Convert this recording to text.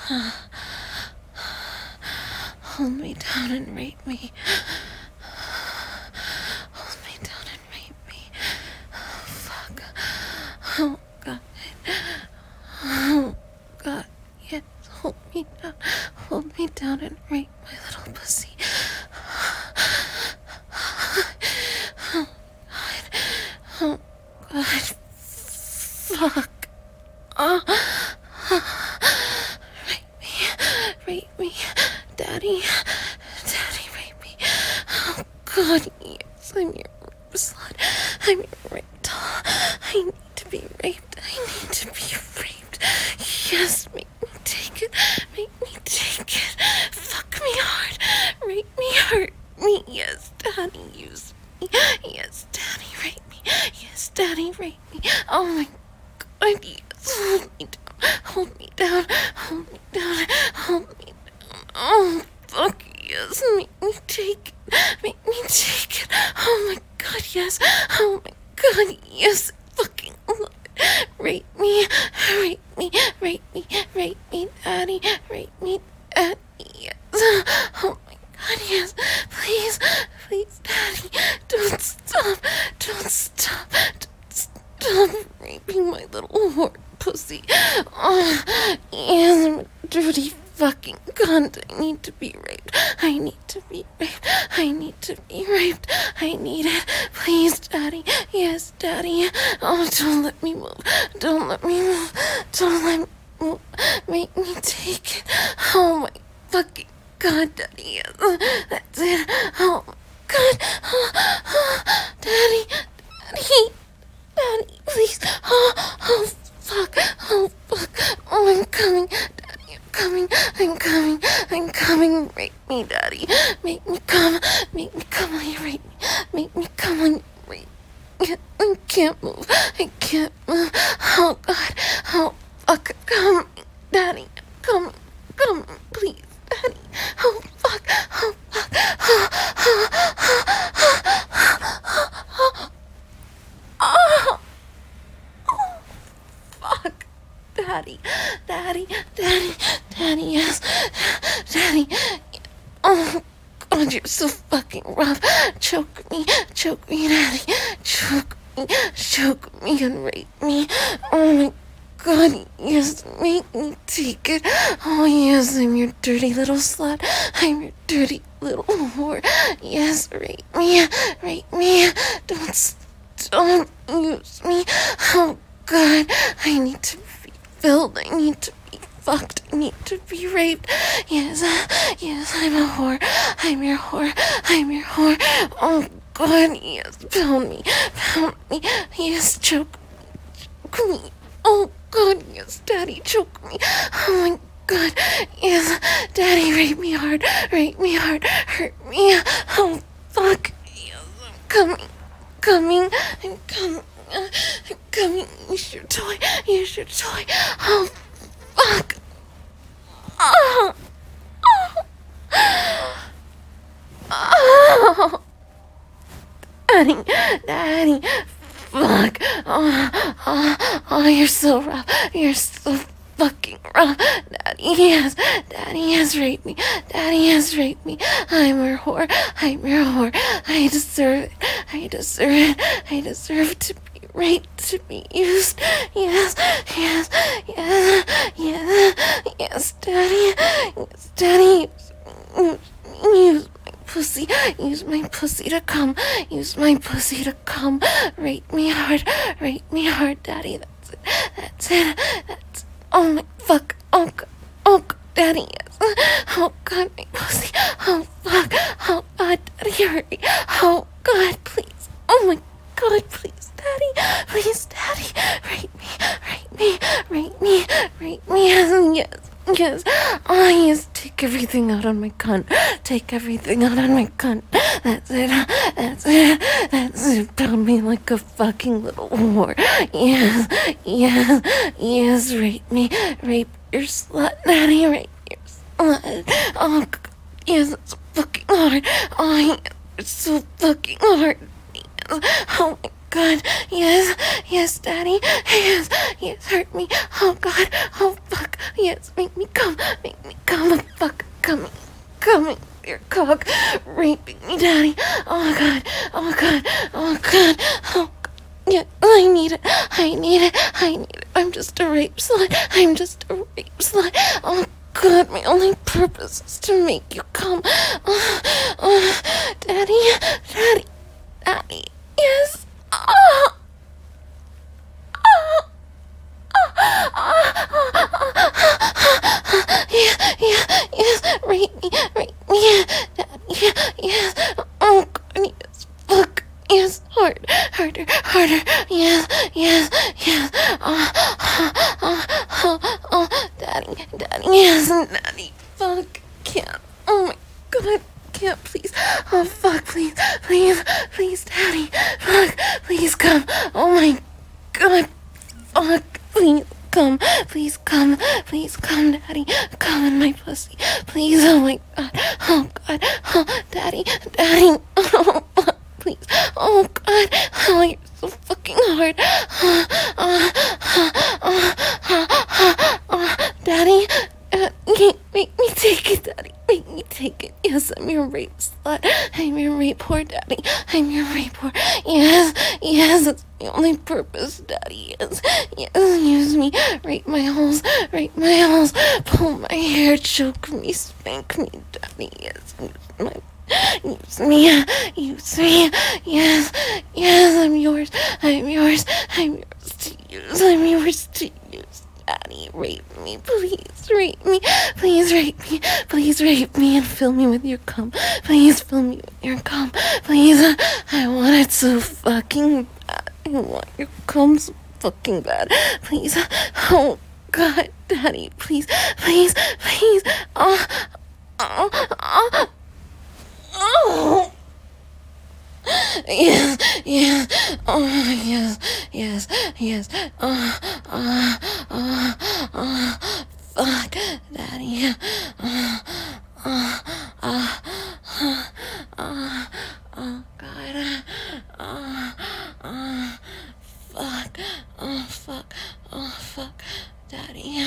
Hold me down and rape me. Hold me down and rape me. Oh, fuck. Oh, God. Oh, God. Yes, hold me down. Hold me down and rape my little pussy. Oh, God. Oh, God. Fuck. Rape me. Daddy, rape me. Oh, God, yes, I'm your slut. I'm your rape doll. I need to be raped. I need to be raped. Yes, make me take it. Make me take it. Fuck me hard. Rape me, hurt me. Yes, Daddy, use me. Yes, Daddy, rape me. Yes, Daddy, rape me. Oh, my God, yes. Hold me down. Hold me down. Hold me down. Hold me down. Oh, fuck yes. Make me take it. Make me take it. Oh my God, yes. Oh my God, yes. Fucking love it. Rape me. Rape me. Rape me. Rape me, Daddy. Rape me, Daddy. Yes. Oh my God, yes. Please. Please, Daddy. Don't stop. Don't stop. Don't stop raping my little whore pussy. Oh, yes. I'm a dirty fucking cunt. I need to be raped. I need to be raped. I need to be raped. I need it. Please, Daddy. Yes, Daddy. Oh, don't let me move. Don't let me move. Don't let me move. Make me take it. Oh my fucking God, Daddy. Yes. That's it. Oh my God. Daddy. Daddy. Daddy, please. Oh, fuck. Oh, fuck. Oh, I'm coming. I'm coming. Rape me, Daddy. Make me come while you rape me. Make me come when you rape me. I can't move. Oh, God. Oh, fuck. Come, Daddy. Come, please, Daddy. Oh, fuck. Oh, fuck. Daddy, yes. Daddy. Oh, God, you're so fucking rough. Choke me, Daddy. Choke me and rape me. Oh my God, yes, make me take it. Oh, yes, I'm your dirty little slut. I'm your dirty little whore. Yes, rape me. Don't use me. Oh, God, I need to be filled. I need to be fucked. I need to be raped. Yes, I'm a whore. I'm your whore. Oh, God, yes, pound me. Yes, choke me. Oh, God, yes, Daddy, choke me. Oh, my God, yes, Daddy, rape me hard, hurt me. Oh, fuck, yes, I'm coming. I'm coming. Use your toy. Oh, fuck. Oh. Daddy, fuck. Oh, you're so rough. You're so fucking rough. Daddy has raped me. I'm your whore. I deserve it. I deserve to be raped, to be used. Yes, Daddy. Use my pussy to come. Rape me hard, Daddy. That's it. Oh my fuck. Oh God, Daddy. Yes. Oh God, my pussy. Oh fuck. Oh God, Daddy, hurry. Oh God, please. Oh my God, please, Daddy. Rape me. Yes. Oh, yes. Take everything out on my cunt. That's it. Pound me like a fucking little whore. Yes. Rape me. Rape your slut, Daddy. Rape your slut. Oh, God. Yes, it's fucking hard. Oh, yes, it's so fucking hard. Yes. Oh my God, yes, yes, Daddy, yes, yes, hurt me, oh God, oh fuck, yes, make me come, oh fuck, coming, your cock, raping me, Daddy, oh God, oh God, oh God, oh God. Yeah, I need it. I'm just a rape slut. Oh God, my only purpose is to make you come. Daddy, yes. Yes, rape me, yeah, Daddy, yes. Oh God, yes, fuck. Yes, harder, yes, Daddy, yes, Daddy, fuck, can't, oh my God, can't, please, oh fuck, please, Daddy, fuck, please come, oh my God, fuck, please come, Daddy, come in my pussy, please, oh my God, oh God, oh, Daddy, oh fuck. Please. Oh God. Oh, you're so fucking hard. Daddy. Make me take it, Daddy. Make me take it. Yes, I'm your rape slut. I'm your rape whore, Daddy. I'm your rape whore. Yes, that's my only purpose, Daddy. Yes, use me. Rape my holes. Pull my hair, choke me, spank me, Daddy. Yes, use me, yes, I'm yours to use, Daddy, rape me, please rape me and fill me with your cum, please fill me with your cum, please, I want it so fucking bad, I want your cum so fucking bad, please, oh God, Daddy, please, oh, yes, oh, yes, fuck, Daddy, oh, God, fuck, oh, fuck, Daddy,